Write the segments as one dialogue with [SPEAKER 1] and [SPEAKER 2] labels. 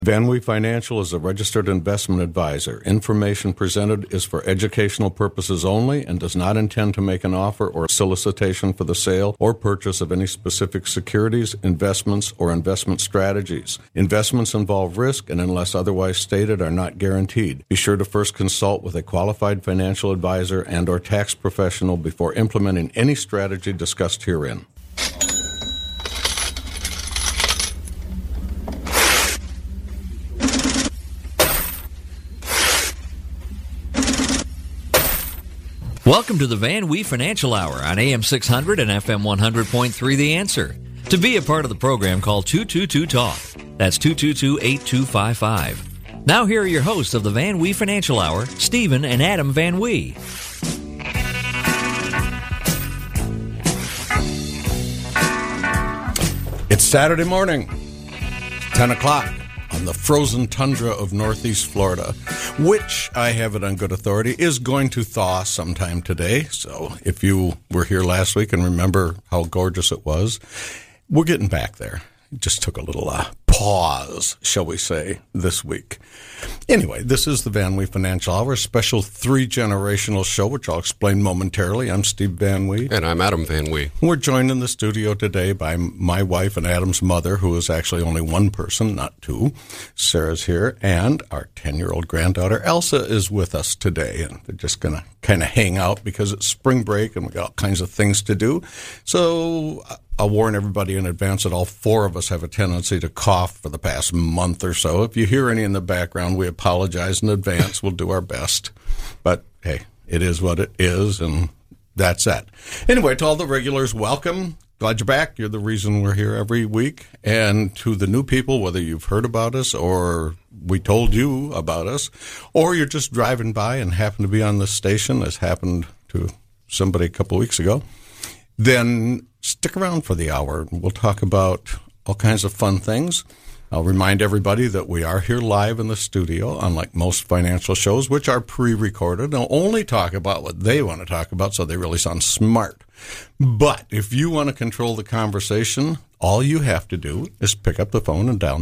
[SPEAKER 1] VanWee Financial is a registered investment advisor. Information presented is for educational purposes only and does not intend to make an offer or solicitation for the sale or purchase of any specific securities, investments, or investment strategies. Investments involve risk and, unless otherwise stated, are not guaranteed. Be sure to first consult with a qualified financial advisor and or tax professional before implementing any strategy discussed herein.
[SPEAKER 2] Welcome to the VanWee Financial Hour on AM 600 and FM 100.3 The Answer. To be a part of the program, call 222-TALK. That's 222-8255. Now here are your hosts of the VanWee Financial Hour, Stephen and Adam VanWee.
[SPEAKER 1] It's Saturday morning, 10 o'clock. On the frozen tundra of northeast Florida, which, I have it on good authority, is going to thaw sometime today. So if you were here last week and remember how gorgeous it was, we're getting back there. It just took a little pause, shall we say, this week. Anyway, this is the VanWee Financial Hour, special three-generational show, which I'll explain momentarily. I'm Steve VanWee.
[SPEAKER 3] And I'm Adam VanWee.
[SPEAKER 1] We're joined in the studio today by my wife and Adam's mother, who is actually only one person, not two. Sarah's here, and our 10-year-old granddaughter, Elsa, is with us today. And they're just going to kind of hang out because it's spring break and we got all kinds of things to do. So I'll warn everybody in advance that all four of us have a tendency to cough for the past month or so. If you hear any in the background, we apologize in advance. We'll do our best. But, hey, it is what it is, and that's that. Anyway, to all the regulars, welcome. Glad you're back. You're the reason we're here every week. And to the new people, whether you've heard about us or we told you about us, or you're just driving by and happen to be on the station, as happened to somebody a couple of weeks ago, then stick around for the hour. We'll talk about all kinds of fun things. I'll remind everybody that we are here live in the studio, unlike most financial shows, which are pre-recorded. They'll only talk about what they want to talk about, so they really sound smart. But if you want to control the conversation, all you have to do is pick up the phone and dial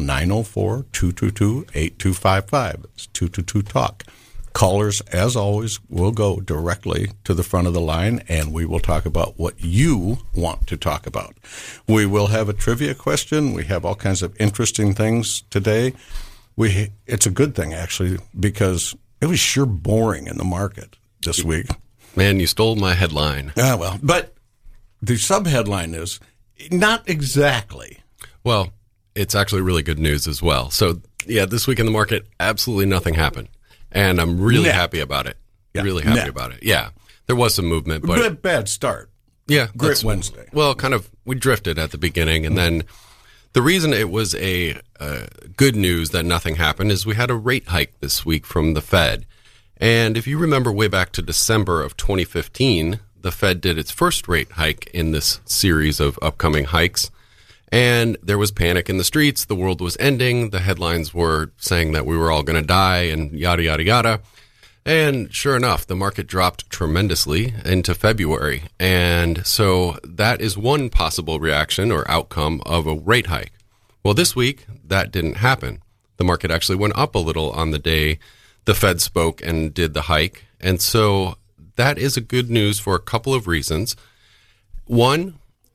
[SPEAKER 1] 904-222-8255. It's 222-TALK. Callers, as always, will go directly to the front of the line, and we will talk about what you want to talk about. We will have a trivia question. We have all kinds of interesting things today. It's a good thing, actually, because it was sure boring in the market this week.
[SPEAKER 3] Man, you stole my headline.
[SPEAKER 1] Ah, well, but the sub-headline is not exactly.
[SPEAKER 3] Well, it's actually really good news as well. So, yeah, this week in the market, absolutely nothing happened. And I'm really happy about it.
[SPEAKER 1] Yeah.
[SPEAKER 3] Really happy about it. Yeah. There was some movement, but
[SPEAKER 1] bad start.
[SPEAKER 3] Yeah.
[SPEAKER 1] Great Wednesday.
[SPEAKER 3] Well, kind of, we drifted at the beginning. And then the reason it was a good news that nothing happened is we had a rate hike this week from the Fed. And if you remember way back to December of 2015, the Fed did its first rate hike in this series of upcoming hikes. And there was panic in the streets. The world was ending. The headlines were saying that we were all going to die and yada, yada, yada. And sure enough, the market dropped tremendously into February. And so that is one possible reaction or outcome of a rate hike. Well, this week, that didn't happen. The market actually went up a little on the day the Fed spoke and did the hike. And so that is a good news for a couple of reasons. One,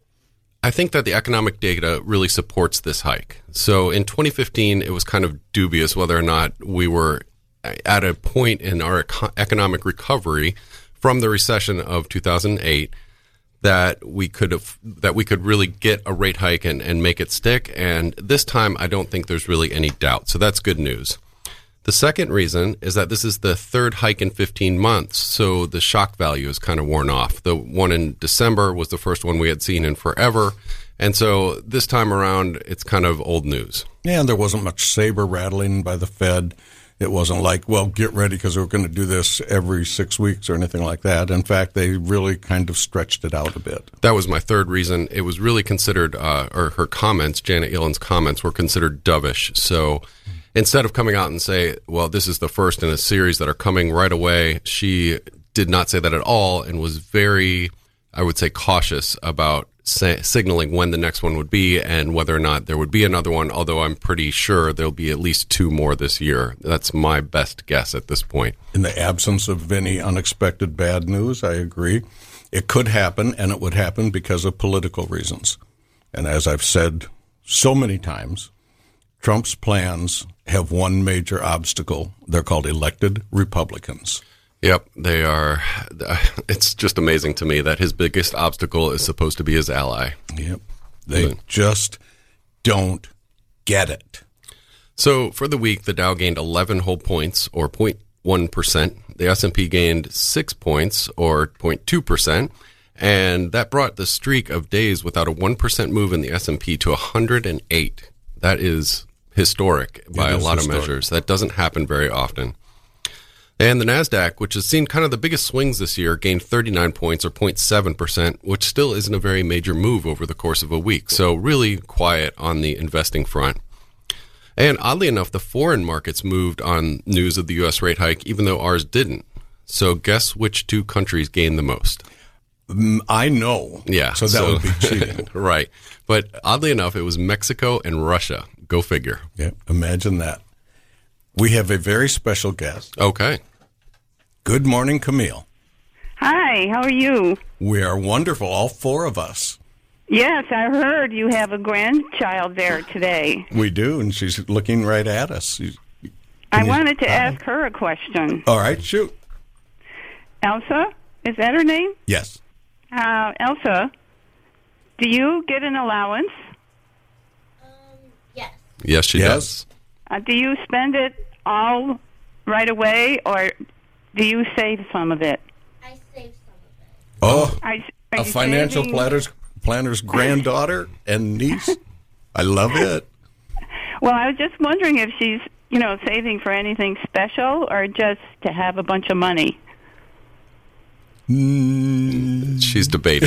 [SPEAKER 3] I think that the economic data really supports this hike. So in 2015, it was kind of dubious whether or not we were at a point in our economic recovery from the recession of 2008 that we could really get a rate hike and make it stick. And this time, I don't think there's really any doubt. So that's good news. The second reason is that this is the third hike in 15 months, so the shock value is kind of worn off. The one in December was the first one we had seen in forever, and so this time around, it's kind of old news.
[SPEAKER 1] Yeah, and there wasn't much saber rattling by the Fed. It wasn't like, well, get ready because we're going to do this every 6 weeks or anything like that. In fact, they really kind of stretched it out a bit.
[SPEAKER 3] That was my third reason. It was really considered, or her comments, Janet Yellen's comments, were considered dovish, so instead of coming out and say, well, this is the first in a series that are coming right away, she did not say that at all and was very, I would say, cautious about signaling when the next one would be and whether or not there would be another one, although I'm pretty sure there'll be at least 2 more this year. That's my best guess at this point.
[SPEAKER 1] In the absence of any unexpected bad news, I agree. It could happen, and it would happen because of political reasons. And as I've said so many times, Trump's plans have one major obstacle. They're called elected Republicans.
[SPEAKER 3] Yep, they are. It's just amazing to me that his biggest obstacle is supposed to be his ally.
[SPEAKER 1] Yep, they just don't get it.
[SPEAKER 3] So for the week, the Dow gained 11 whole points, or 0.1%. The S&P gained 6 points, or 0.2%. And that brought the streak of days without a 1% move in the S&P to 108. That is historic by a lot of measures. That doesn't happen very often. And the NASDAQ, which has seen kind of the biggest swings this year, gained 39 points, or 0.7%, which still isn't a very major move over the course of a week. So really quiet on the investing front. And oddly enough, the foreign markets moved on news of the U.S. rate hike, even though ours didn't. So guess which 2 countries gained the most?
[SPEAKER 1] I know.
[SPEAKER 3] Yeah.
[SPEAKER 1] So that would be cheating.
[SPEAKER 3] Right. But oddly enough, it was Mexico and Russia. Go figure.
[SPEAKER 1] Yeah, imagine that. We have a very special guest.
[SPEAKER 3] Okay.
[SPEAKER 1] Good morning, Camille.
[SPEAKER 4] Hi, how are you?
[SPEAKER 1] We are wonderful, all 4 of us.
[SPEAKER 4] Yes, I heard you have a grandchild there today.
[SPEAKER 1] We do, and she's looking right at us.
[SPEAKER 4] I wanted to ask her a question.
[SPEAKER 1] All right, shoot.
[SPEAKER 4] Elsa, is that her name?
[SPEAKER 1] Yes.
[SPEAKER 4] Elsa, do you get an allowance?
[SPEAKER 5] Yes.
[SPEAKER 3] Yes, she does.
[SPEAKER 4] Do you spend it all right away, or do you save some of it?
[SPEAKER 5] I save some of it.
[SPEAKER 1] Oh,
[SPEAKER 4] Are
[SPEAKER 1] a
[SPEAKER 4] you
[SPEAKER 1] financial
[SPEAKER 4] saving-
[SPEAKER 1] planner's granddaughter and niece? I love it.
[SPEAKER 4] Well, I was just wondering if she's, saving for anything special or just to have a bunch of money.
[SPEAKER 3] She's debating.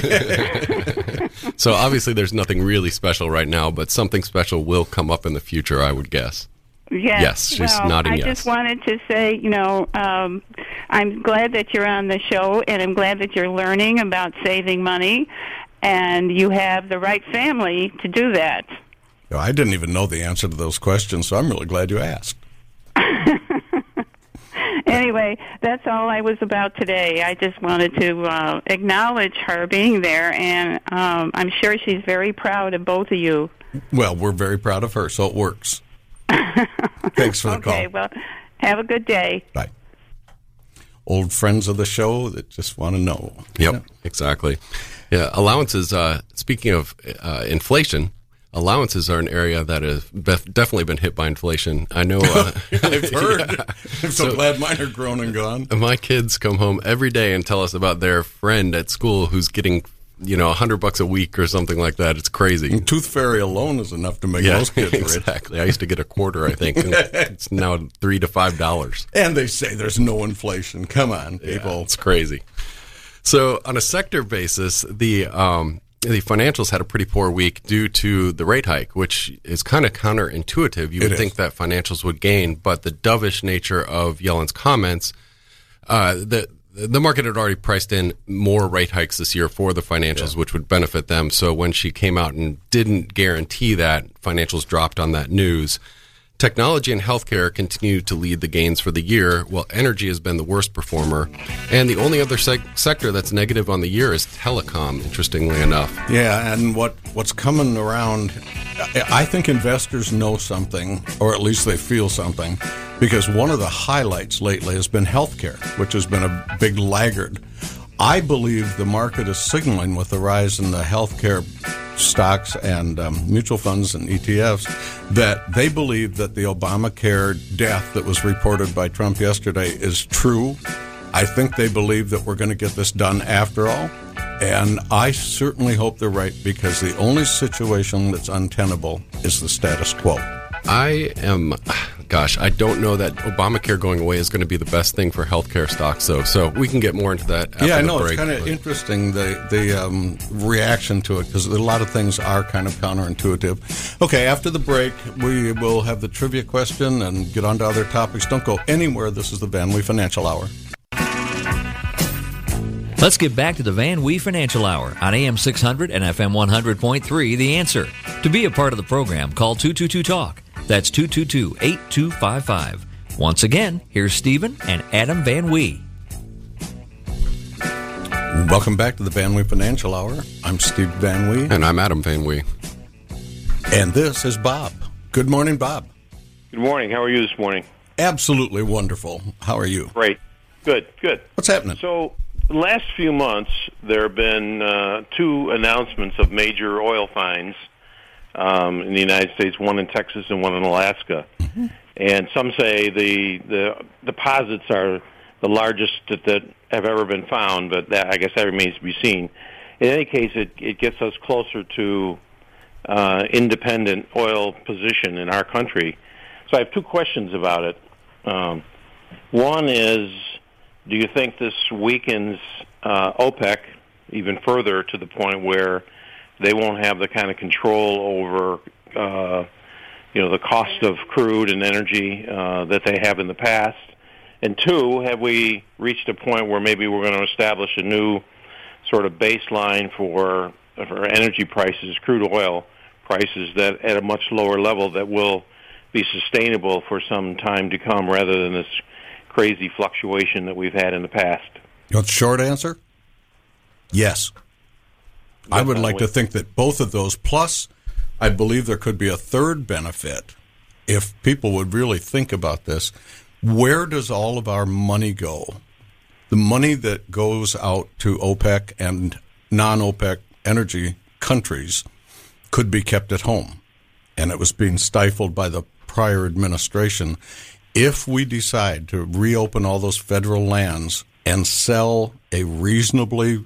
[SPEAKER 3] So obviously there's nothing really special right now, but something special will come up in the future, I would guess. Yes, she's nodding
[SPEAKER 4] I
[SPEAKER 3] yes.
[SPEAKER 4] just wanted to say, I'm glad that you're on the show, and I'm glad that you're learning about saving money, and you have the right family to do that.
[SPEAKER 1] I didn't even know the answer to those questions, so I'm really glad you asked.
[SPEAKER 4] Anyway, that's all I was about today. I just wanted to acknowledge her being there, and I'm sure she's very proud of both of you.
[SPEAKER 1] Well, we're very proud of her, so it works. Thanks for the call.
[SPEAKER 4] Okay, well, have a good day.
[SPEAKER 1] Bye. Old friends of the show that just want to know.
[SPEAKER 3] Yep, exactly. Yeah, allowances, speaking of inflation, allowances are an area that has definitely been hit by inflation. I know.
[SPEAKER 1] I've heard.
[SPEAKER 3] Yeah.
[SPEAKER 1] I'm so glad mine are grown and gone.
[SPEAKER 3] My kids come home every day and tell us about their friend at school who's getting, $100 a week or something like that. It's crazy.
[SPEAKER 1] And Tooth Fairy alone is enough to make most kids rich.
[SPEAKER 3] Exactly. I used to get a quarter, I think. And it's now $3 to $5.
[SPEAKER 1] And they say there's no inflation. Come on, people.
[SPEAKER 3] Yeah, it's crazy. So on a sector basis, the financials had a pretty poor week due to the rate hike, which is kind of counterintuitive. You would think that financials would gain, but the dovish nature of Yellen's comments, the market had already priced in more rate hikes this year for the financials, which would benefit them. So when she came out and didn't guarantee that, financials dropped on that news. Technology and healthcare continue to lead the gains for the year, while energy has been the worst performer. And the only other sector that's negative on the year is telecom, interestingly enough.
[SPEAKER 1] Yeah, and what's coming around, I think investors know something, or at least they feel something, because one of the highlights lately has been healthcare, which has been a big laggard. I believe the market is signaling with the rise in the healthcare stocks and mutual funds and ETFs that they believe that the Obamacare death that was reported by Trump yesterday is true. I think they believe that we're going to get this done after all. And I certainly hope they're right, because the only situation that's untenable is the status quo.
[SPEAKER 3] I don't know that Obamacare going away is going to be the best thing for healthcare stocks, though. So we can get more into that after
[SPEAKER 1] I
[SPEAKER 3] the
[SPEAKER 1] know.
[SPEAKER 3] break.
[SPEAKER 1] It's kind of interesting, the reaction to it, because a lot of things are kind of counterintuitive. Okay, after the break, we will have the trivia question and get on to other topics. Don't go anywhere. This is the Van Wee Financial Hour.
[SPEAKER 2] Let's get back to the Van Wee Financial Hour on AM 600 and FM 100.3, The Answer. To be a part of the program, call 222-TALK. That's 222-8255. Once again, here's Stephen and Adam Van Wee.
[SPEAKER 1] Welcome back to the Van Wee Financial Hour. I'm Steve Van Wee.
[SPEAKER 3] And I'm Adam Van Wee.
[SPEAKER 1] And this is Bob. Good morning, Bob.
[SPEAKER 6] Good morning. How are you this morning?
[SPEAKER 1] Absolutely wonderful. How are you?
[SPEAKER 6] Great. Good.
[SPEAKER 1] What's happening?
[SPEAKER 6] So, the last few months, there have been two announcements of major oil finds in the United States, one in Texas and one in Alaska. Mm-hmm. And some say the deposits are the largest that have ever been found, but that, I guess that remains to be seen. In any case, it gets us closer to independent oil position in our country. So I have two questions about it. One is, do you think this weakens OPEC even further to the point where they won't have the kind of control over the cost of crude and energy that they have in the past? And two, have we reached a point where maybe we're going to establish a new sort of baseline for energy prices, crude oil prices, that at a much lower level that will be sustainable for some time to come rather than this crazy fluctuation that we've had in the past?
[SPEAKER 1] You want the short answer? Yes. I would like to think that both of those, plus I believe there could be a third benefit if people would really think about this. Where does all of our money go? The money that goes out to OPEC and non-OPEC energy countries could be kept at home, and it was being stifled by the prior administration. If we decide to reopen all those federal lands and sell a reasonably,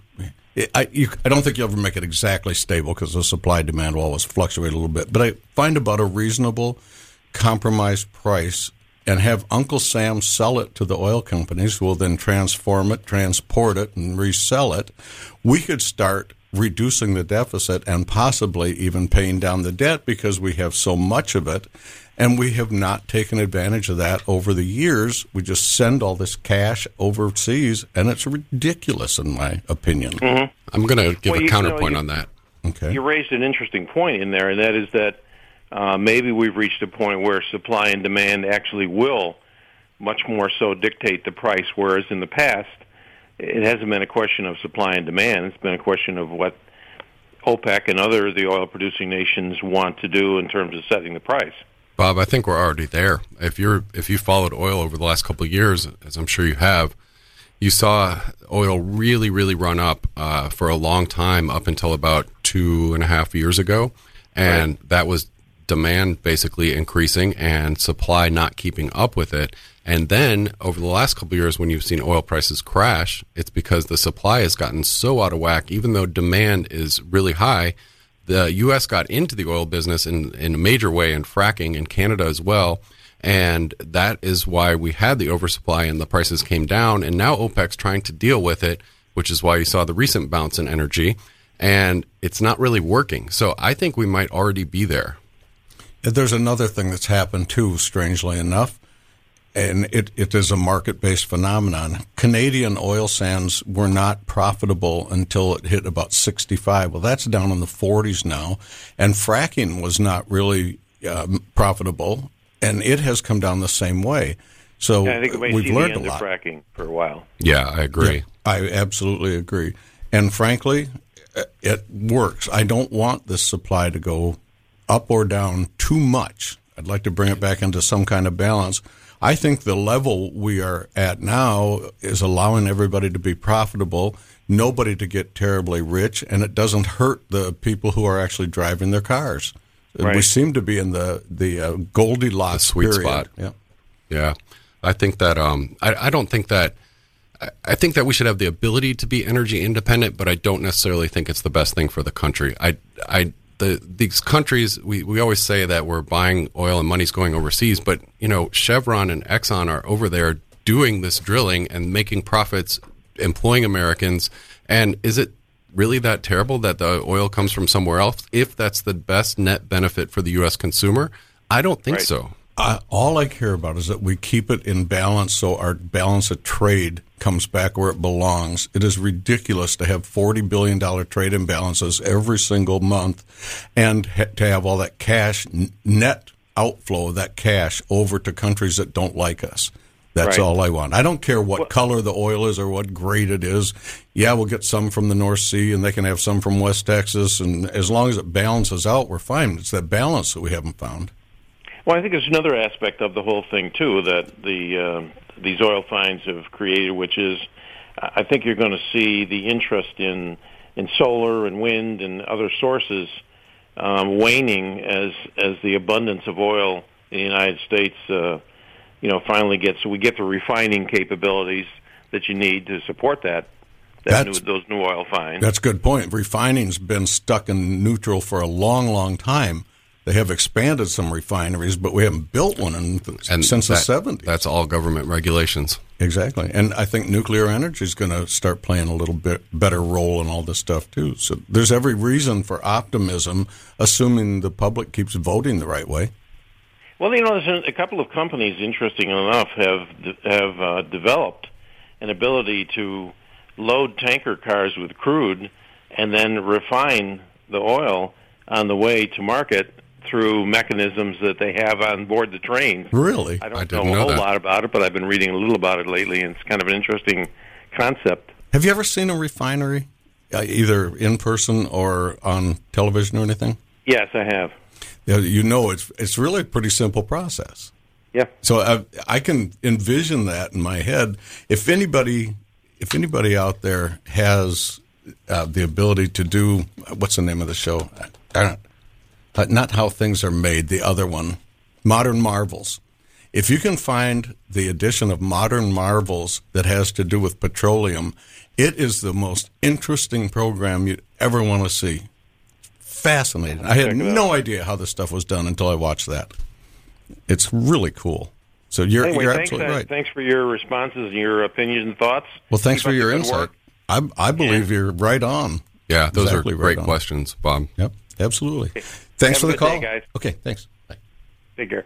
[SPEAKER 1] I don't think you'll ever make it exactly stable because the supply-demand will always fluctuate a little bit, but I find about a reasonable compromised price and have Uncle Sam sell it to the oil companies who will then transform it, transport it, and resell it. We could start reducing the deficit and possibly even paying down the debt because we have so much of it. And we have not taken advantage of that over the years. We just send all this cash overseas, and it's ridiculous, in my opinion.
[SPEAKER 6] Mm-hmm.
[SPEAKER 3] I'm going to give a counterpoint on that.
[SPEAKER 1] Okay.
[SPEAKER 6] You raised an interesting point in there, and that is that maybe we've reached a point where supply and demand actually will much more so dictate the price, whereas in the past, it hasn't been a question of supply and demand. It's been a question of what OPEC and other of the oil-producing nations want to do in terms of setting the price.
[SPEAKER 3] Bob, I think we're already there. If you followed oil over the last couple of years, as I'm sure you have, you saw oil really, really run up for a long time, up until about 2.5 years ago, and that was demand basically increasing and supply not keeping up with it. And then over the last couple of years, when you've seen oil prices crash, it's because the supply has gotten so out of whack. Even though demand is really high, the U.S. got into the oil business in a major way, in fracking in Canada as well. And that is why we had the oversupply and the prices came down. And now OPEC's trying to deal with it, which is why you saw the recent bounce in energy. And it's not really working. So I think we might already be there.
[SPEAKER 1] There's another thing that's happened, too, strangely enough, and it is a market-based phenomenon. Canadian oil sands were not profitable until it hit about 65. Well, that's down in the 40s now, and fracking was not really profitable, and it has come down the same way. So
[SPEAKER 6] I think we've learned a lot. Fracking for a while.
[SPEAKER 3] Yeah, I agree.
[SPEAKER 1] Yeah, I absolutely agree. And frankly, it works. I don't want this supply to go up or down too much. I'd like to bring it back into some kind of balance. I think the level we are at now is allowing everybody to be profitable, nobody to get terribly rich, and it doesn't hurt the people who are actually driving their cars.
[SPEAKER 6] Right.
[SPEAKER 1] We seem to be in the Goldilocks
[SPEAKER 3] sweet
[SPEAKER 1] period.
[SPEAKER 3] Spot.
[SPEAKER 1] Yeah.
[SPEAKER 3] Yeah. I think that I don't think that I think that we should have the ability to be energy independent, but I don't necessarily think it's the best thing for the country. These countries, we always say that we're buying oil and money's going overseas, but Chevron and Exxon are over there doing this drilling and making profits, employing Americans. And is it really that terrible that the oil comes from somewhere else if that's the best net benefit for the U.S. consumer? I don't think so.
[SPEAKER 1] All I care about is that we keep it in balance so our balance of trade comes back where it belongs. It is ridiculous to have $40 billion trade imbalances every single month and to have all that cash, net outflow of that cash over to countries that don't like us. That's
[SPEAKER 6] Right.
[SPEAKER 1] all I want. I don't care what color the oil is or what grade it is. Yeah, we'll get some from the North Sea, and they can have some from West Texas, and as long as it balances out, we're fine. It's that balance that we haven't found.
[SPEAKER 6] Well, I think there's another aspect of the whole thing too that these oil finds have created, which is I think you're going to see the interest in solar and wind and other sources waning as the abundance of oil in the United States finally gets. So we get the refining capabilities that you need to support those new oil finds.
[SPEAKER 1] That's a good point. Refining's been stuck in neutral for a long, long time. They have expanded some refineries, but we haven't built one since the 70s.
[SPEAKER 3] That's all government regulations.
[SPEAKER 1] Exactly. And I think nuclear energy is going to start playing a little bit better role in all this stuff, too. So there's every reason for optimism, assuming the public keeps voting the right way.
[SPEAKER 6] Well, there's a couple of companies, interesting enough, have developed an ability to load tanker cars with crude and then refine the oil on the way to market through mechanisms that they have on board the trains.
[SPEAKER 1] Really?
[SPEAKER 6] I don't know a whole lot about it, but I've been reading a little about it lately, and it's kind of an interesting concept.
[SPEAKER 1] Have you ever seen a refinery, either in person or on television or anything?
[SPEAKER 6] Yes, I have.
[SPEAKER 1] It's really a pretty simple process.
[SPEAKER 6] Yeah.
[SPEAKER 1] So I can envision that in my head. If anybody out there has the ability to do, what's the name of the show? Not How Things Are Made, the other one, Modern Marvels. If you can find the edition of Modern Marvels that has to do with petroleum, it is the most interesting program you'd ever want to see. Fascinating. I had no idea how this stuff was done until I watched that. It's really cool. So you're absolutely right.
[SPEAKER 6] Thanks for your responses and your opinions and thoughts.
[SPEAKER 1] Well, thanks for your insight. I believe you're right on.
[SPEAKER 3] Yeah, those
[SPEAKER 1] exactly
[SPEAKER 3] are great
[SPEAKER 1] right
[SPEAKER 3] questions, Bob.
[SPEAKER 1] Yep, absolutely. Thanks for the call.
[SPEAKER 6] Day, guys.
[SPEAKER 1] Okay, thanks. Bye.
[SPEAKER 6] Take care.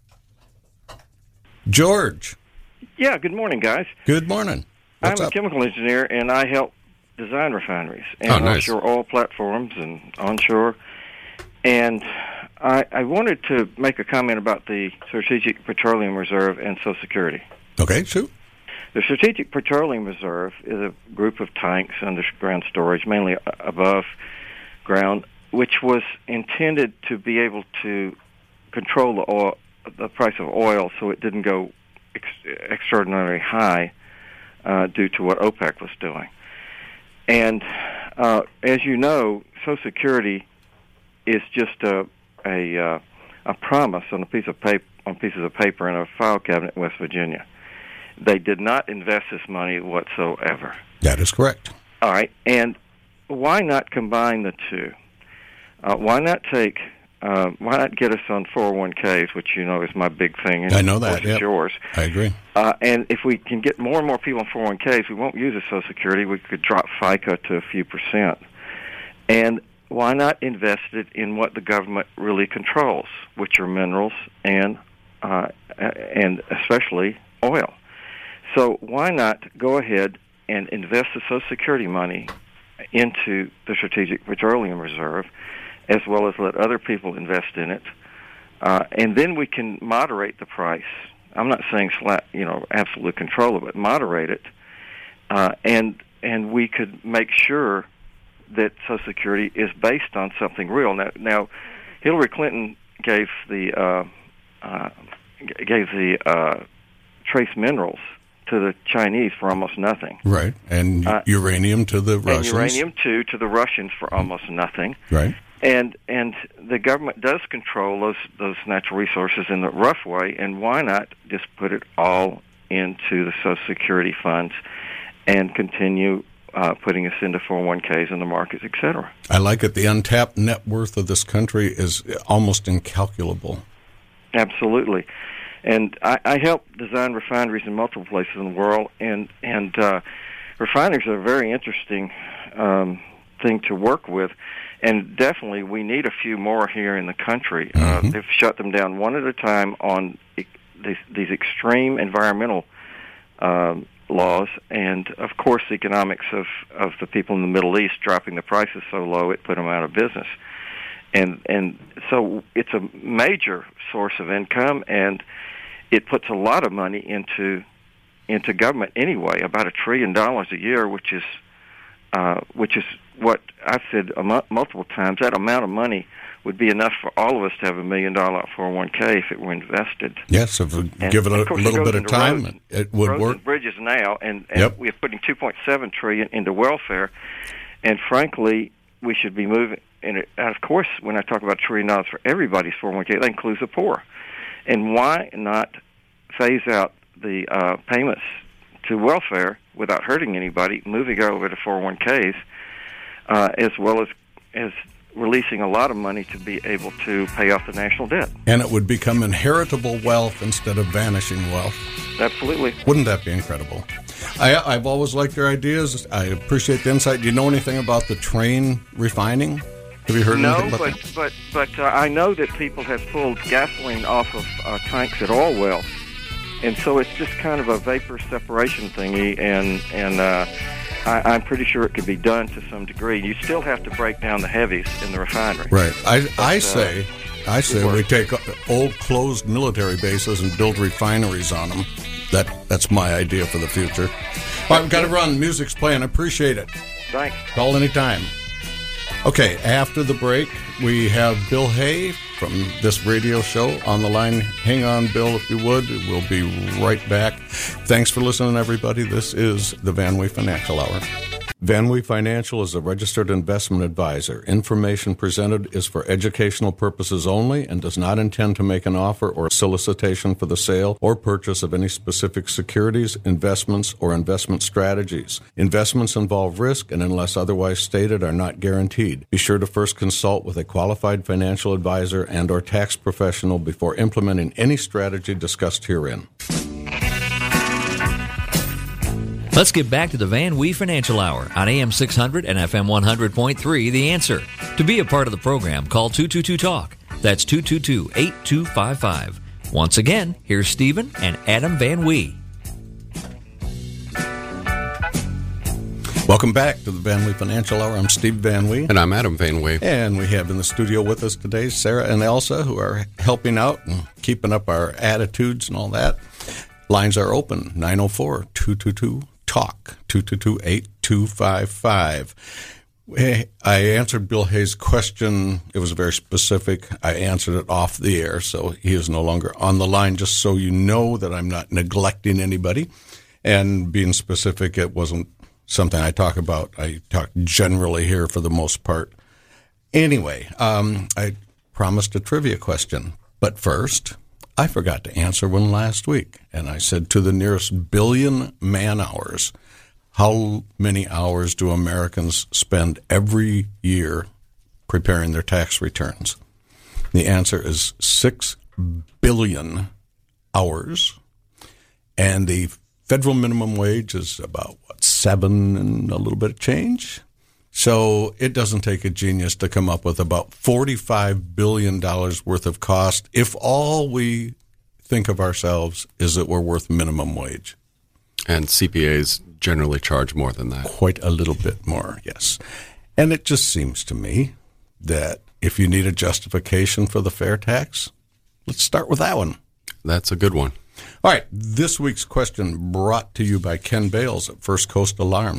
[SPEAKER 1] George.
[SPEAKER 7] Yeah, good morning, guys.
[SPEAKER 1] Good morning. What's
[SPEAKER 7] I'm
[SPEAKER 1] up?
[SPEAKER 7] a chemical engineer, and I help design refineries and
[SPEAKER 3] nice.
[SPEAKER 7] offshore oil platforms and onshore. And I wanted to make a comment about the Strategic Petroleum Reserve and Social Security.
[SPEAKER 1] Okay, shoot.
[SPEAKER 7] The Strategic Petroleum Reserve is a group of tanks, underground storage, mainly above ground, which was intended to be able to control the price of oil so it didn't go extraordinarily high due to what OPEC was doing. And as you know, Social Security is just a promise on pieces of paper in a file cabinet in West Virginia. They did not invest this money whatsoever.
[SPEAKER 1] That is correct.
[SPEAKER 7] All right, and why not combine the two? Why not get us on 401ks, which you know is my big thing. And
[SPEAKER 1] I know that.
[SPEAKER 7] It's yours.
[SPEAKER 1] I agree.
[SPEAKER 7] And if we can get more and more people on 401ks, we won't use the Social Security. We could drop FICA to a few percent. And why not invest it in what the government really controls, which are minerals and especially oil? So why not go ahead and invest the Social Security money into the Strategic Petroleum Reserve, as well as let other people invest in it, and then we can moderate the price. I'm not saying absolutely control it, but moderate it, and we could make sure that Social Security is based on something real. Now Hillary Clinton gave the trace minerals to the Chinese for almost nothing.
[SPEAKER 1] Right, and uranium to the Russians.
[SPEAKER 7] And uranium, too, to the Russians for almost nothing.
[SPEAKER 1] Right.
[SPEAKER 7] And the government does control those natural resources in the rough way, and why not just put it all into the Social Security funds and continue putting us into 401ks in the markets, et cetera?
[SPEAKER 1] I like it. The untapped net worth of this country is almost incalculable.
[SPEAKER 7] Absolutely. And I help design refineries in multiple places in the world, and refineries are a very interesting thing to work with. And definitely, we need a few more here in the country. They've shut them down one at a time on these extreme environmental laws, and of course, the economics of the people in the Middle East dropping the prices so low it put them out of business. And so it's a major source of income, and it puts a lot of money into government anyway. About $1 trillion a year, which is what I've said multiple times. That amount of money would be enough for all of us to have $1 million 401k if it were invested.
[SPEAKER 1] Yes, if we give it a little bit of time,
[SPEAKER 7] roads,
[SPEAKER 1] it would work.
[SPEAKER 7] And bridges now, and
[SPEAKER 1] Yep.
[SPEAKER 7] we're putting $2.7 trillion into welfare, and frankly, we should be moving. And of course, when I talk about $1 trillion for everybody's 401k, that includes the poor. And why not phase out the payments to welfare without hurting anybody, moving over to 401ks, as well as releasing a lot of money to be able to pay off the national debt.
[SPEAKER 1] And it would become inheritable wealth instead of vanishing wealth.
[SPEAKER 7] Absolutely.
[SPEAKER 1] Wouldn't that be incredible? I've always liked your ideas. I appreciate the insight. Do you know anything about the train refining? Have you heard anything about that?
[SPEAKER 7] But I know that people have pulled gasoline off of tanks at all wells, and so it's just kind of a vapor separation thingy, and I'm pretty sure it could be done to some degree. You still have to break down the heavies in the refinery.
[SPEAKER 1] Right. I say we take old closed military bases and build refineries on them. That's my idea for the future. All right, we've got to run. Music's playing. I appreciate it.
[SPEAKER 7] Thanks.
[SPEAKER 1] Call anytime. Okay, after the break, we have Bill Hay from this radio show on the line. Hang on, Bill, if you would. We'll be right back. Thanks for listening, everybody. This is the Van Wee Financial Hour. Van Wee Financial is a registered investment advisor. Information presented is for educational purposes only and does not intend to make an offer or solicitation for the sale or purchase of any specific securities, investments, or investment strategies. Investments involve risk and, unless otherwise stated, are not guaranteed. Be sure to first consult with a qualified financial advisor and or tax professional before implementing any strategy discussed herein.
[SPEAKER 2] Let's get back to the Van Wee Financial Hour on AM 600 and FM 100.3, The Answer. To be a part of the program, call 222-TALK. That's 222-8255. Once again, here's Stephen and Adam Van Wee.
[SPEAKER 1] Welcome back to the Van Wee Financial Hour. I'm Steve Van Wee.
[SPEAKER 3] And I'm Adam Van Wee.
[SPEAKER 1] And we have in the studio with us today Sarah and Elsa, who are helping out and keeping up our attitudes and all that. Lines are open, 904-222-TALK. 222-8255. I answered Bill Hayes' question. It was very specific. I answered it off the air, so he is no longer on the line, just so you know that I'm not neglecting anybody. And being specific, it wasn't something I talk about. I talk generally here for the most part. Anyway, I promised a trivia question, but first, I forgot to answer one last week, and I said to the nearest billion man-hours, how many hours do Americans spend every year preparing their tax returns? The answer is 6 billion hours, and the federal minimum wage is about, 7 and a little bit of change? So it doesn't take a genius to come up with about $45 billion worth of cost if all we think of ourselves is that we're worth minimum wage.
[SPEAKER 3] And CPAs generally charge more than that.
[SPEAKER 1] Quite a little bit more, yes. And it just seems to me that if you need a justification for the fair tax, let's start with that one.
[SPEAKER 3] That's a good one.
[SPEAKER 1] All right, this week's question brought to you by Ken Bales at First Coast Alarm,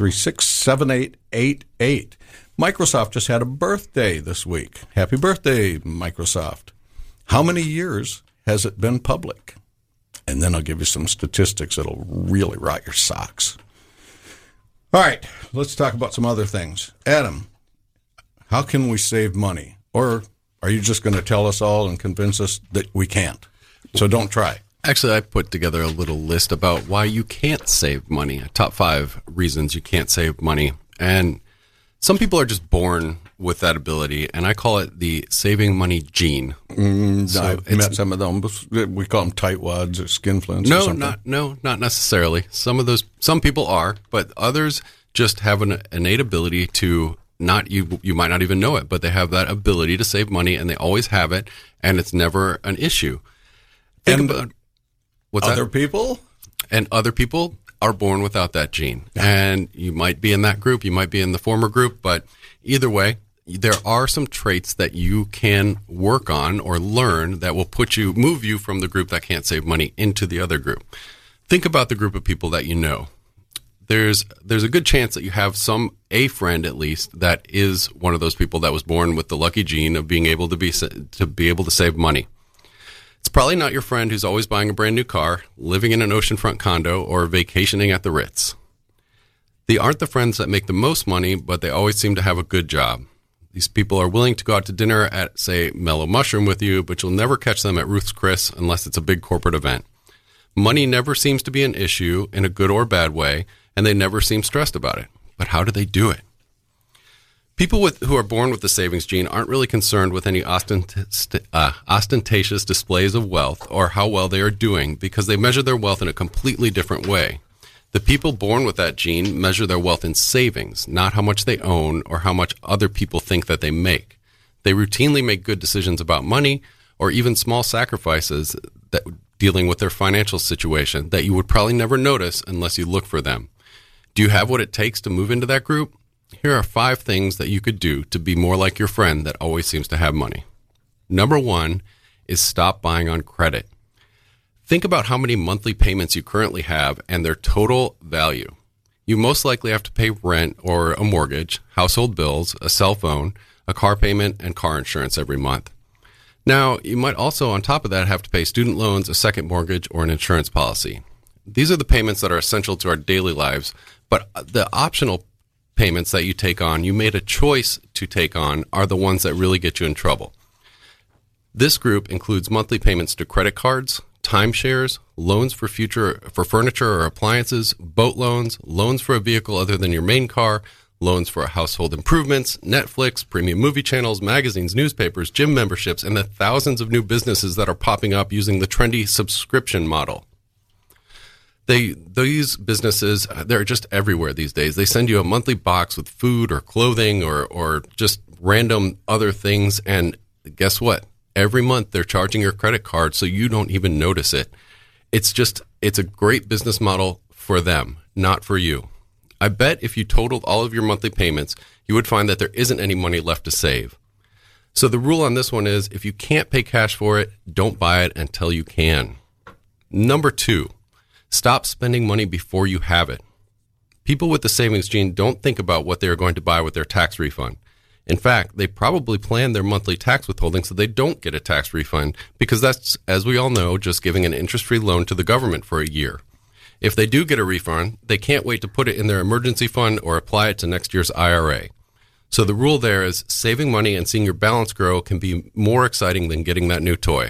[SPEAKER 1] 636-7888. Microsoft just had a birthday this week. Happy birthday, Microsoft. How many years has it been public? And then I'll give you some statistics that'll really rot your socks. All right, let's talk about some other things. Adam, how can we save money? Or are you just going to tell us all and convince us that we can't? So don't try.
[SPEAKER 3] Actually, I put together a little list about why you can't save money. Top 5 reasons you can't save money. And some people are just born with that ability, and I call it the saving money gene.
[SPEAKER 1] I've met some of them. We call them tightwads or skinflints or something.
[SPEAKER 3] Not necessarily. Some people are, but others just have an innate ability to you might not even know it, but they have that ability to save money, and they always have it, and it's never an issue. Think about what's
[SPEAKER 1] other
[SPEAKER 3] that?
[SPEAKER 1] people?
[SPEAKER 3] And other people are born without that gene. And you might be in that group, you might be in the former group, but either way, there are some traits that you can work on or learn that will move you from the group that can't save money into the other group. Think about the group of people that you know. There's a good chance that you have a friend at least that is one of those people that was born with the lucky gene of being able to be able to save money. It's probably not your friend who's always buying a brand new car, living in an oceanfront condo, or vacationing at the Ritz. They aren't the friends that make the most money, but they always seem to have a good job. These people are willing to go out to dinner at, say, Mellow Mushroom with you, but you'll never catch them at Ruth's Chris unless it's a big corporate event. Money never seems to be an issue in a good or bad way, and they never seem stressed about it. But how do they do it? People who are born with the savings gene aren't really concerned with any ostentatious displays of wealth or how well they are doing, because they measure their wealth in a completely different way. The people born with that gene measure their wealth in savings, not how much they own or how much other people think that they make. They routinely make good decisions about money or even small sacrifices that dealing with their financial situation that you would probably never notice unless you look for them. Do you have what it takes to move into that group? Here are 5 things that you could do to be more like your friend that always seems to have money. Number 1 is stop buying on credit. Think about how many monthly payments you currently have and their total value. You most likely have to pay rent or a mortgage, household bills, a cell phone, a car payment, and car insurance every month. Now, you might also, on top of that, have to pay student loans, a second mortgage, or an insurance policy. These are the payments that are essential to our daily lives, but the optional payments that you take on, you made a choice to take on, are the ones that really get you in trouble. This group includes monthly payments to credit cards, timeshares, loans for furniture or appliances, boat loans, loans for a vehicle other than your main car, loans for household improvements, Netflix, premium movie channels, magazines, newspapers, gym memberships, and the thousands of new businesses that are popping up using the trendy subscription model. These businesses, they're just everywhere these days. They send you a monthly box with food or clothing or just random other things, and guess what? Every month they're charging your credit card so you don't even notice it. It's a great business model for them, not for you. I bet if you totaled all of your monthly payments, you would find that there isn't any money left to save. So the rule on this one is, if you can't pay cash for it, don't buy it until you can. Number 2, stop spending money before you have it. People with the savings gene don't think about what they are going to buy with their tax refund. In fact, they probably plan their monthly tax withholding so they don't get a tax refund, because that's, as we all know, just giving an interest-free loan to the government for a year. If they do get a refund, they can't wait to put it in their emergency fund or apply it to next year's IRA. So the rule there is, saving money and seeing your balance grow can be more exciting than getting that new toy.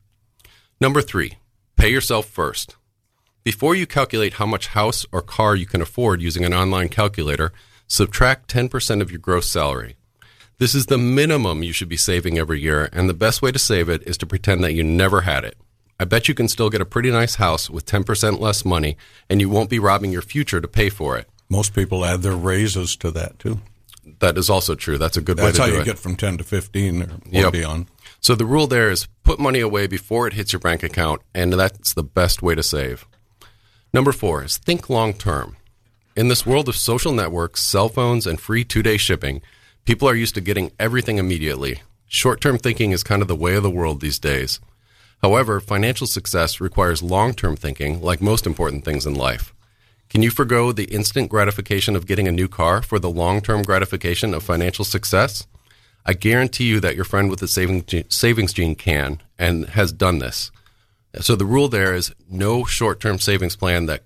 [SPEAKER 3] Number 3, pay yourself first. Before you calculate how much house or car you can afford using an online calculator, subtract 10% of your gross salary. This is the minimum you should be saving every year, and the best way to save it is to pretend that you never had it. I bet you can still get a pretty nice house with 10% less money, and you won't be robbing your future to pay for it.
[SPEAKER 1] Most people add their raises to that, too.
[SPEAKER 3] That is also true. That's a good way to do it.
[SPEAKER 1] That's how you get from 10 to 15 or beyond.
[SPEAKER 3] So the rule there is put money away before it hits your bank account, and that's the best way to save. Number 4 is think long term. In this world of social networks, cell phones, and free 2-day shipping, people are used to getting everything immediately. Short-term thinking is kind of the way of the world these days. However, financial success requires long-term thinking, like most important things in life. Can you forgo the instant gratification of getting a new car for the long-term gratification of financial success? I guarantee you that your friend with the savings gene can and has done this. So the rule there is there is no short-term savings plan that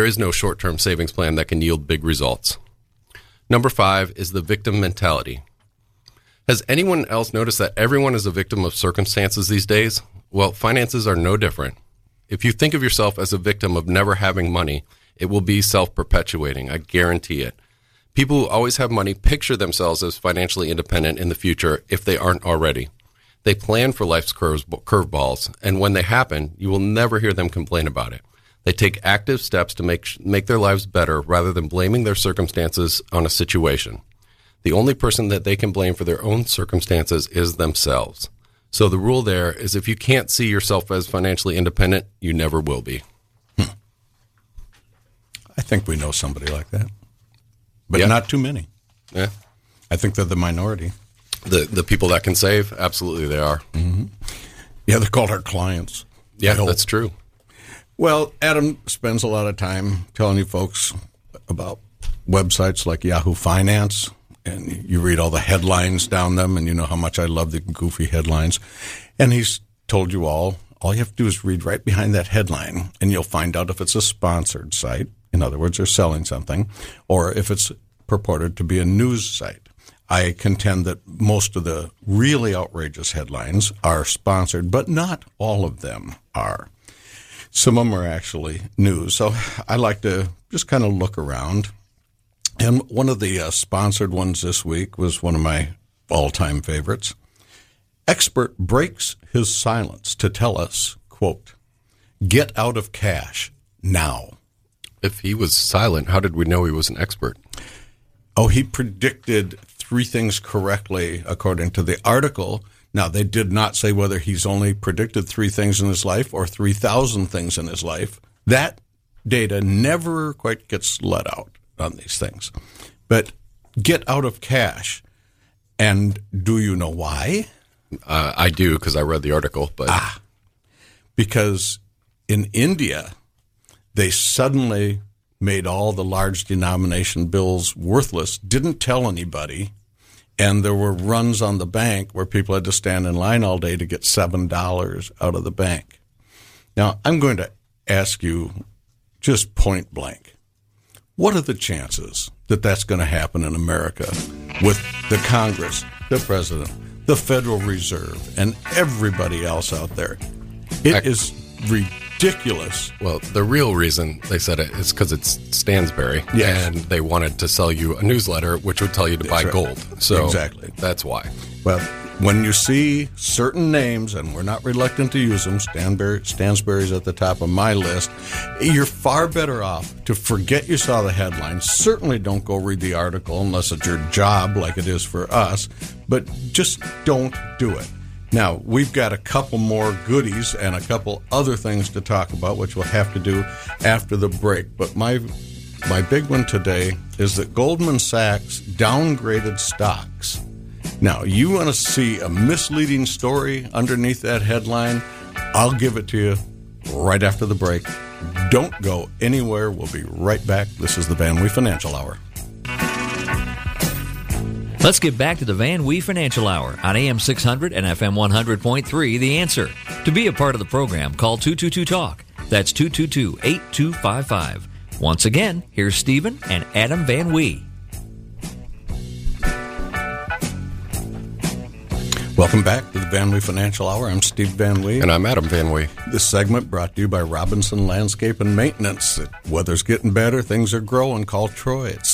[SPEAKER 3] can yield big results. Number 5 is the victim mentality. Has anyone else noticed that everyone is a victim of circumstances these days? Well, finances are no different. If you think of yourself as a victim of never having money, it will be self-perpetuating. I guarantee it. People who always have money picture themselves as financially independent in the future if they aren't already. They plan for life's curveballs, and when they happen, you will never hear them complain about it. They take active steps to make their lives better rather than blaming their circumstances on a situation. The only person that they can blame for their own circumstances is themselves. So the rule there is if you can't see yourself as financially independent, you never will be.
[SPEAKER 1] I think we know somebody like that, but
[SPEAKER 3] Yeah.
[SPEAKER 1] not too many.
[SPEAKER 3] Yeah.
[SPEAKER 1] I think they're the minority.
[SPEAKER 3] The people that can save, absolutely they are.
[SPEAKER 1] Yeah, they're called our clients.
[SPEAKER 3] Yeah,
[SPEAKER 1] I hope.
[SPEAKER 3] that's true.
[SPEAKER 1] Well, Adam spends a lot of time telling you folks about websites like Yahoo Finance, and you read all the headlines down them, and you know how much I love the goofy headlines. And he's told you all you have to do is read right behind that headline, and you'll find out if it's a sponsored site. In other words, they're selling something, or if it's purported to be a news site. I contend that most of the really outrageous headlines are sponsored, but not all of them are. Some of them are actually news. So I like to just kind of look around. And one of the sponsored ones this week was one of my all-time favorites. Expert breaks his silence to tell us, quote, "Get out of cash now."
[SPEAKER 3] If he was silent, how did we know he was an expert?
[SPEAKER 1] Oh, he predicted 3 things correctly according to the article. Now, they did not say whether he's only predicted 3 things in his life or 3,000 things in his life. That data never quite gets let out on these things. But get out of cash. And do you know why?
[SPEAKER 3] I do, because I read the article. But
[SPEAKER 1] Because in India, they suddenly made all the large denomination bills worthless, didn't tell anybody, and there were runs on the bank where people had to stand in line all day to get $7 out of the bank. Now, I'm going to ask you just point blank, what are the chances that that's going to happen in America with the Congress, the President, the Federal Reserve, and everybody else out there? It is ridiculous.
[SPEAKER 3] Well, the real reason they said it is because it's Stansberry,
[SPEAKER 1] Yes.
[SPEAKER 3] and they wanted to sell you a newsletter, which would tell you to buy
[SPEAKER 1] right.
[SPEAKER 3] gold. So
[SPEAKER 1] Exactly.
[SPEAKER 3] that's why.
[SPEAKER 1] Well, when you see certain names, and we're not reluctant to use them, Stansberry's at the top of my list, you're far better off to forget you saw the headline. Certainly don't go read the article unless it's your job like it is for us, but just don't do it. Now, we've got a couple more goodies and a couple other things to talk about, which we'll have to do after the break. But my big one today is that Goldman Sachs downgraded stocks. Now, you want to see a misleading story underneath that headline? I'll give it to you right after the break. Don't go anywhere. We'll be right back. This is the Van Wee Financial Hour.
[SPEAKER 2] Let's get back to the Van Wee Financial Hour on AM 600 and FM 100.3, The Answer. To be a part of the program, call 222-TALK. That's 222-8255. Once again, here's Stephen and Adam Van Wee.
[SPEAKER 1] Welcome back to the Van Wee Financial Hour. I'm Steve Van Wee.
[SPEAKER 3] And I'm Adam Van Wee.
[SPEAKER 1] This segment brought to you by Robinson Landscape and Maintenance. The weather's getting better. Things are growing. Call Troy at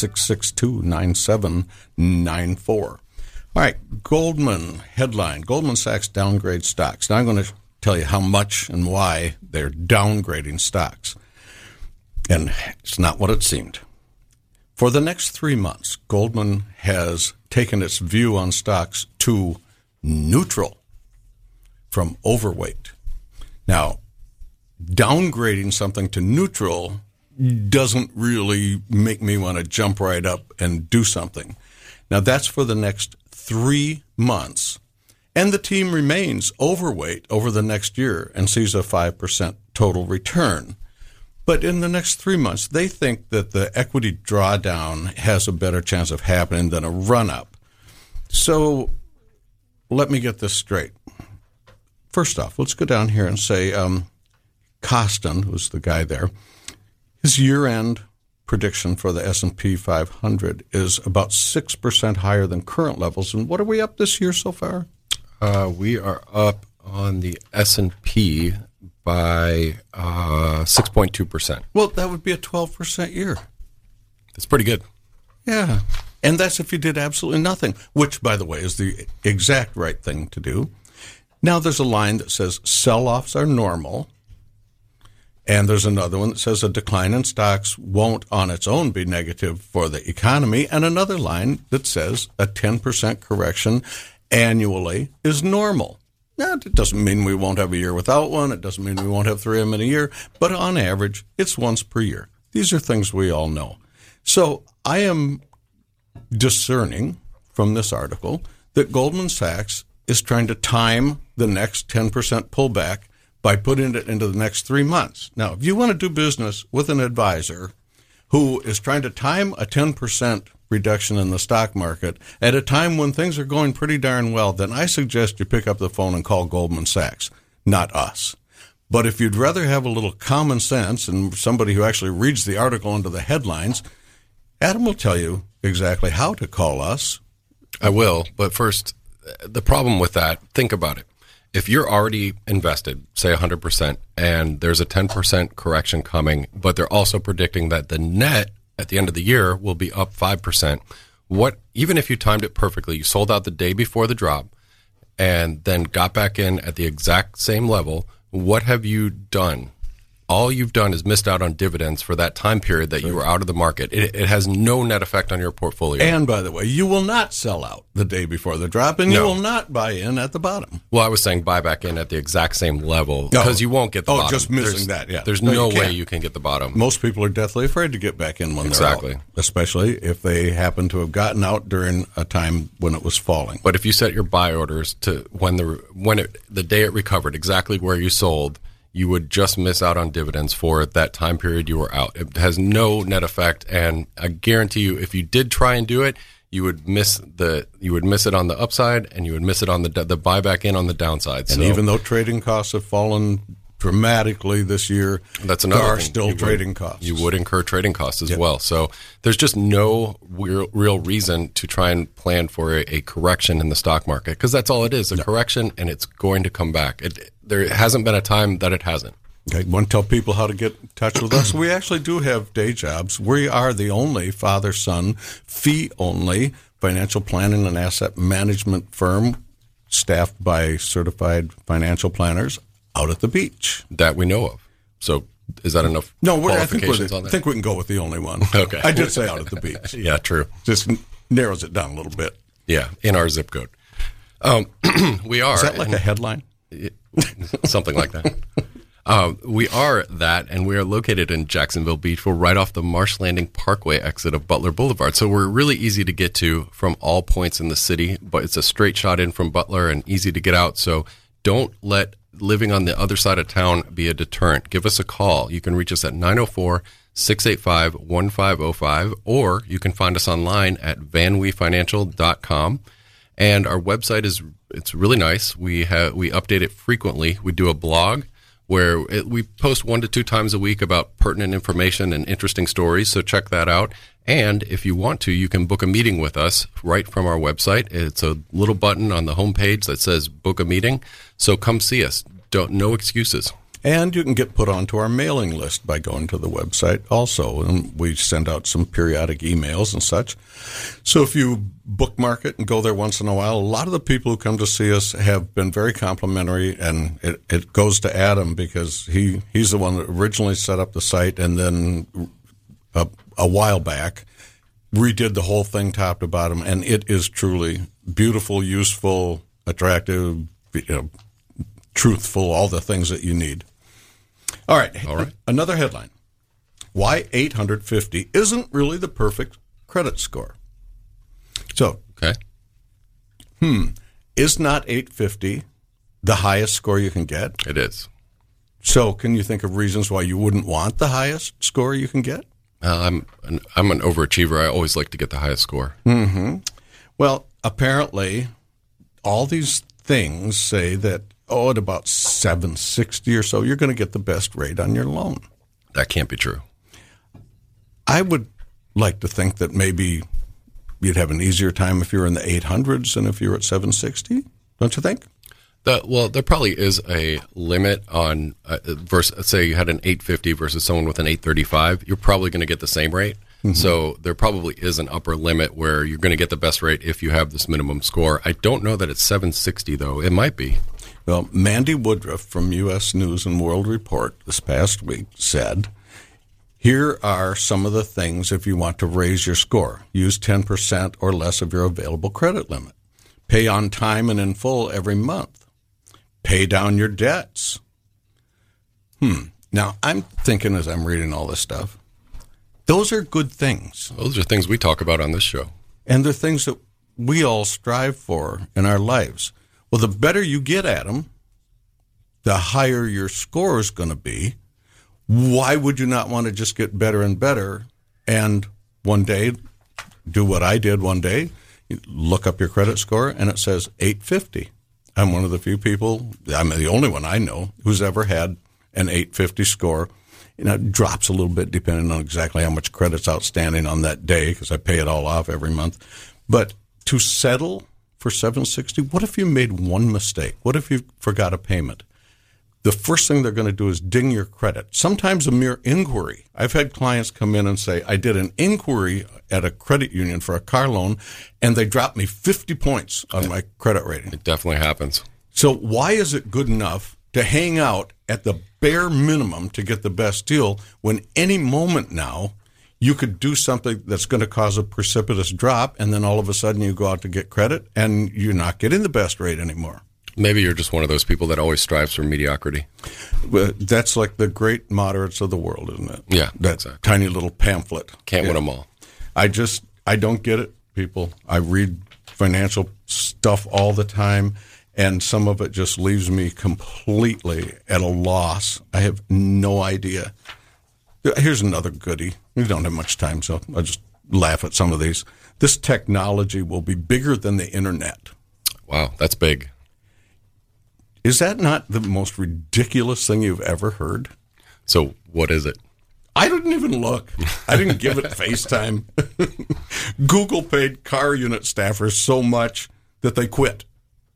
[SPEAKER 1] 662-9794. All right, Goldman headline. Goldman Sachs downgrades stocks. Now I'm going to tell you how much and why they're downgrading stocks. And it's not what it seemed. For the next 3 months, Goldman has taken its view on stocks to neutral from overweight. Now, downgrading something to neutral doesn't really make me want to jump right up and do something. Now, that's for the next 3 months. And the team remains overweight over the next year and sees a 5% total return. But in the next 3 months, they think that the equity drawdown has a better chance of happening than a run-up. So let me get this straight. First off, let's go down here and say Costin, who's the guy there, his year-end prediction for the S&P 500 is about 6% higher than current levels. And what are we up this year so far?
[SPEAKER 3] We are up on the S&P by 6.2%.
[SPEAKER 1] Well, that would be a 12% year.
[SPEAKER 3] It's pretty good.
[SPEAKER 1] Yeah. And that's if you did absolutely nothing, which, by the way, is the exact right thing to do. Now there's a line that says sell-offs are normal. And there's another one that says a decline in stocks won't on its own be negative for the economy. And another line that says a 10% correction annually is normal. Now, it doesn't mean we won't have a year without one. It doesn't mean we won't have 3 of them in a year. But on average, it's once per year. These are things we all know. So I am discerning from this article that Goldman Sachs is trying to time the next 10% pullback by putting it into the next 3 months. Now, if you want to do business with an advisor who is trying to time a 10% reduction in the stock market at a time when things are going pretty darn well, then I suggest you pick up the phone and call Goldman Sachs, not us. But if you'd rather have a little common sense and somebody who actually reads the article into the headlines, Adam will tell you exactly how to call us.
[SPEAKER 3] I will, but first, the problem with that, think about it. If you're already invested, say 100%, and there's a 10% correction coming, but they're also predicting that the net at the end of the year will be up 5%, even if you timed it perfectly, you sold out the day before the drop and then got back in at the exact same level, what have you done? All you've done is missed out on dividends for that time period that you were out of the market. It has no net effect on your portfolio.
[SPEAKER 1] And by the way, you will not sell out the day before the drop, and you will not buy in at the bottom.
[SPEAKER 3] Well, I was saying buy back in at the exact same level because you won't get the bottom.
[SPEAKER 1] Just missing that, yeah.
[SPEAKER 3] There's no way you can get the bottom.
[SPEAKER 1] Most people are deathly afraid to get back in when they're out, especially if they happen to have gotten out during a time when it was falling.
[SPEAKER 3] But if you set your buy orders to the day it recovered, exactly where you sold, you would just miss out on dividends for that time period you were out. It has no net effect, and I guarantee you, if you did try and do it, you would miss it on the upside, and you would miss it on the buyback in on the downside.
[SPEAKER 1] And even though trading costs have fallen dramatically this year,
[SPEAKER 3] that's another
[SPEAKER 1] there are
[SPEAKER 3] thing.
[SPEAKER 1] still trading costs.
[SPEAKER 3] You would incur trading costs as well. So there's just no real reason to try and plan for a correction in the stock market, because that's all it is, a correction, and it's going to come back. There hasn't been a time that it hasn't.
[SPEAKER 1] Okay, want to tell people how to get in touch with us? We actually do have day jobs. We are the only father-son, fee-only financial planning and asset management firm staffed by certified financial planners out at the beach.
[SPEAKER 3] That we know of. So is that enough qualifications on that?
[SPEAKER 1] I think we can go with the only one.
[SPEAKER 3] Okay.
[SPEAKER 1] I did say out at the beach.
[SPEAKER 3] Yeah, true.
[SPEAKER 1] Just narrows it down a little bit.
[SPEAKER 3] Yeah, in our zip code. We are.
[SPEAKER 1] Is that like a headline?
[SPEAKER 3] Something like that. We are that, and we are located in Jacksonville Beach. We're right off the Marsh Landing Parkway exit of Butler Boulevard. So we're really easy to get to from all points in the city, but it's a straight shot in from Butler and easy to get out. So don't let living on the other side of town be a deterrent. Give us a call. You can reach us at 904-685-1505, or you can find us online at vanweefinancial.com. And our website it's really nice. We update it frequently. We do a blog where we post 1 to 2 times a week about pertinent information and interesting stories. So check that out. And if you want to, you can book a meeting with us right from our website. It's a little button on the homepage that says book a meeting. So come see us. No excuses.
[SPEAKER 1] And you can get put onto our mailing list by going to the website also. And we send out some periodic emails and such. So if you bookmark it and go there once in a while, a lot of the people who come to see us have been very complimentary. And it goes to Adam because he's the one that originally set up the site, and then a while back redid the whole thing top to bottom. And it is truly beautiful, useful, attractive, truthful, all the things that you need. All right. Another headline. Why 850 isn't really the perfect credit score. So, is not 850 the highest score you can get?
[SPEAKER 3] It is.
[SPEAKER 1] So, can you think of reasons why you wouldn't want the highest score you can get?
[SPEAKER 3] I'm an overachiever. I always like to get the highest score.
[SPEAKER 1] Mm-hmm. Well, apparently, all these things say that at about 760 or so, you're going to get the best rate on your loan.
[SPEAKER 3] That can't be true.
[SPEAKER 1] I would like to think that maybe you'd have an easier time if you're in the 800s than if you're at 760. Don't you think?
[SPEAKER 3] Well, there probably is a limit on versus, say you had an 850 versus someone with an 835. You're probably going to get the same rate. Mm-hmm. So there probably is an upper limit where you're going to get the best rate if you have this minimum score. I don't know that it's 760, though. It might be.
[SPEAKER 1] Well, Mandy Woodruff from U.S. News and World Report this past week said, here are some of the things if you want to raise your score. Use 10% or less of your available credit limit. Pay on time and in full every month. Pay down your debts. Now, I'm thinking as I'm reading all this stuff, those are good things.
[SPEAKER 3] Those are things we talk about on this show.
[SPEAKER 1] And they're things that we all strive for in our lives. Well, the better you get at them, the higher your score is going to be. Why would you not want to just get better and better and one day do what I did one day? You look up your credit score and it says 850. I'm one of the few people, I'm the only one I know who's ever had an 850 score. It drops a little bit depending on exactly how much credit's outstanding on that day because I pay it all off every month. But to settle for 760, what if you made one mistake? What if you forgot a payment? The first thing they're going to do is ding your credit. Sometimes a mere inquiry. I've had clients come in and say, I did an inquiry at a credit union for a car loan, and they dropped me 50 points on my credit rating.
[SPEAKER 3] It definitely happens.
[SPEAKER 1] So why is it good enough to hang out at the bare minimum to get the best deal when any moment now you could do something that's going to cause a precipitous drop, and then all of a sudden you go out to get credit and you're not getting the best rate anymore?
[SPEAKER 3] Maybe you're just one of those people that always strives for mediocrity.
[SPEAKER 1] That's like the great moderates of the world, isn't it?
[SPEAKER 3] Yeah,
[SPEAKER 1] that
[SPEAKER 3] exactly.
[SPEAKER 1] Tiny little pamphlet.
[SPEAKER 3] Can't win them all.
[SPEAKER 1] I don't get it, people. I read financial stuff all the time, and some of it just leaves me completely at a loss. I have no idea. Here's another goodie. We don't have much time, so I'll just laugh at some of these. This technology will be bigger than the internet.
[SPEAKER 3] Wow, that's big.
[SPEAKER 1] Is that not the most ridiculous thing you've ever heard?
[SPEAKER 3] So what is it?
[SPEAKER 1] I didn't even look. I didn't give it FaceTime. Google paid car unit staffers so much that they quit.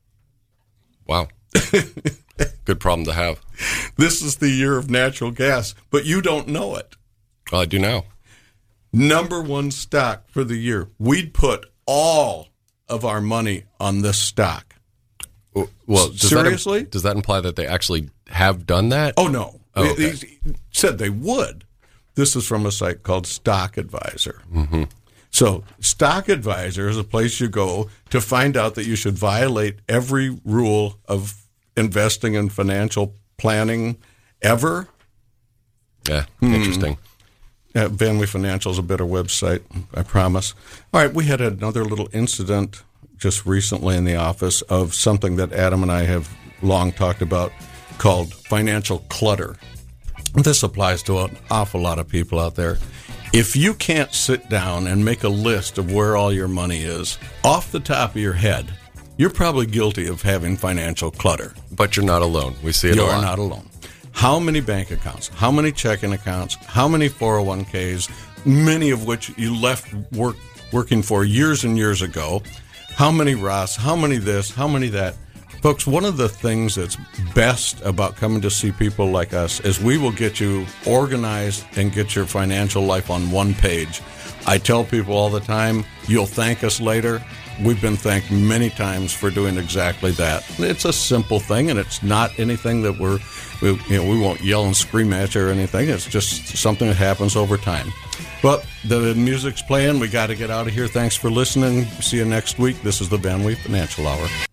[SPEAKER 3] Wow. Good problem to have.
[SPEAKER 1] This is the year of natural gas, but you don't know it.
[SPEAKER 3] Well, I do now.
[SPEAKER 1] Number one stock for the year. We'd put all of our money on this stock.
[SPEAKER 3] Well,
[SPEAKER 1] seriously?
[SPEAKER 3] Does that imply that they actually have done that?
[SPEAKER 1] Oh, no.
[SPEAKER 3] Oh, okay.
[SPEAKER 1] They said they would. This is from a site called Stock Advisor.
[SPEAKER 3] Mm-hmm.
[SPEAKER 1] So Stock Advisor is a place you go to find out that you should violate every rule of investing and financial planning ever.
[SPEAKER 3] Yeah, interesting.
[SPEAKER 1] Van Wee Financial is a better website, I promise. All right, we had another little incident just recently in the office of something that Adam and I have long talked about called financial clutter. This applies to an awful lot of people out there. If you can't sit down and make a list of where all your money is off the top of your head, you're probably guilty of having financial clutter.
[SPEAKER 3] But you're not alone. We see it a lot.
[SPEAKER 1] You're not alone. How many bank accounts? How many checking accounts? How many 401ks? Many of which you left working for years and years ago. How many Roths? How many this? How many that? Folks, one of the things that's best about coming to see people like us is we will get you organized and get your financial life on one page. I tell people all the time, you'll thank us later. We've been thanked many times for doing exactly that. It's a simple thing, and it's not anything that we won't yell and scream at you or anything. It's just something that happens over time. But the music's playing. We got to get out of here. Thanks for listening. See you next week. This is the Van Wee Financial Hour.